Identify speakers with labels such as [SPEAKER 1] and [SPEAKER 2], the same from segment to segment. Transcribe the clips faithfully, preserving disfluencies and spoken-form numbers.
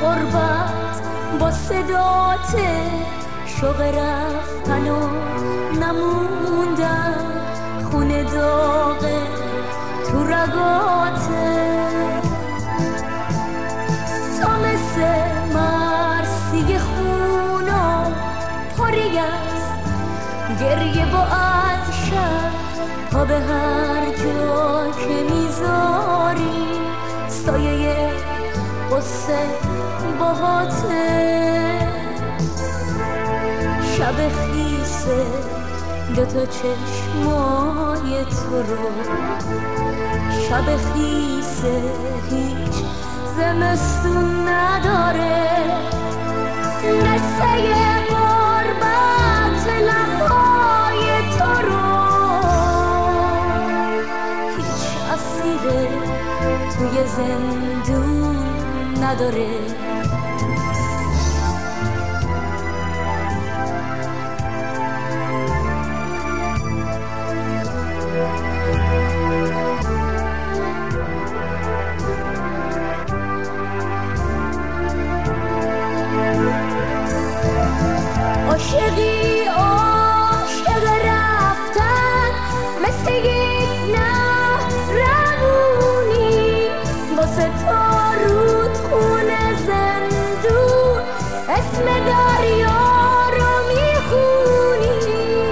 [SPEAKER 1] غربت با صدات شوق رفتن و نموندن، خونه داغه تو رگاته، تا مثل مرسی خونا پاری است گریه با از شب، تا به هر جا که میذاری سایه قصه باهاته. شب خیسه دوتا چشمای تو رو، شب خیسه هیچ زمستون نداره، قصه غربت لبهای تو رو هیچ اسیره توی زندون نداره. عاشقی عاشق رفتن مثل یک نهرمونی، واسه تا رودخونه زندون اسم دریا رو میخونی،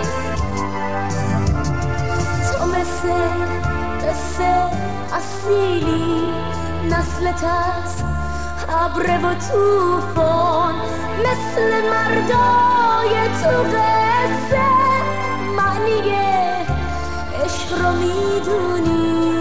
[SPEAKER 1] تو مثل قصه اصیلی نسلت از ابر و توفان، مثل مردای تو قصه معنی عشق رو میدونی.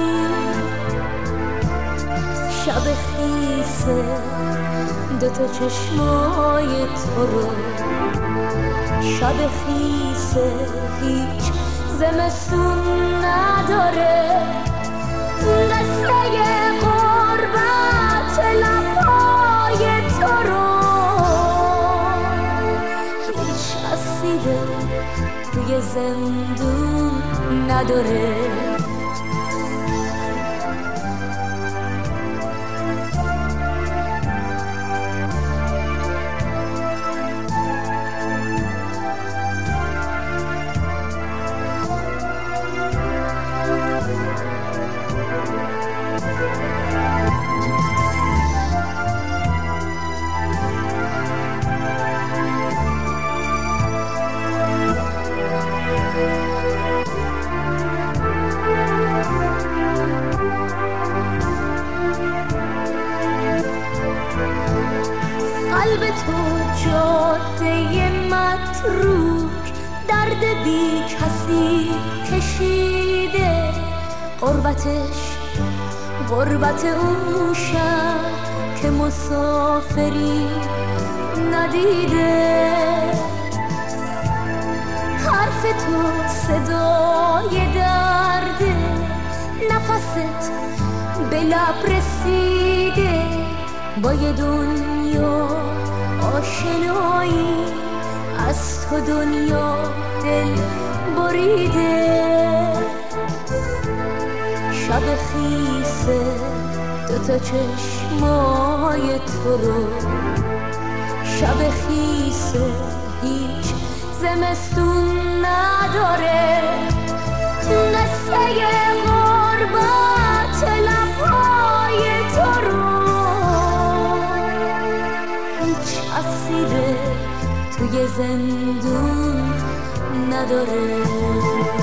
[SPEAKER 1] شب خیسه دوتا چشمای تو رو، شب خیسه هیچ زمستون نداره، قصه غربت لبهای تو رو هیچ اسیره توی زندون نداره. قلب تو جاده متروک درد بی کسی کشیده، غربتش غربت اون شب که مسافری ندیده، حرف تو صدای درده، نفست به لب رسیده، با یه دنیا آشنایی از تو دنیا دل بریده. شب خیسه دوتا چشمای تو رو، شب خیسه هیچ زمستون نداره، قصه غربت لبهای تو رو هیچ اسیره توی زندون نداره.